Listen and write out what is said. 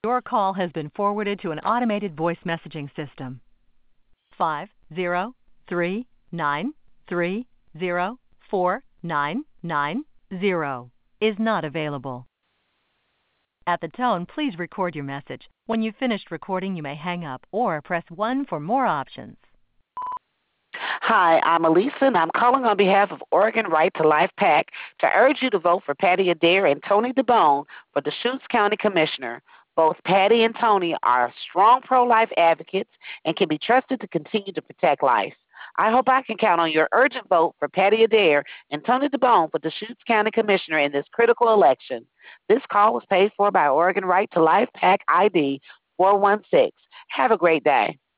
Your call has been forwarded to an automated voice messaging system. 50393049990 is not available. At the tone, please record your message. When you've finished recording, you may hang up or press 1 for more options. Hi, I'm Elisa, and I'm calling on behalf of Oregon Right to Life PAC to urge you to vote for Patty Adair and Tony DeBone for Deschutes County Commissioner. Both Patty and Tony are strong pro-life advocates and can be trusted to continue to protect life. I hope I can count on your urgent vote for Patty Adair and Tony DeBone for Deschutes County Commissioner in this critical election. This call was paid for by Oregon Right to Life PAC ID 416. Have a great day.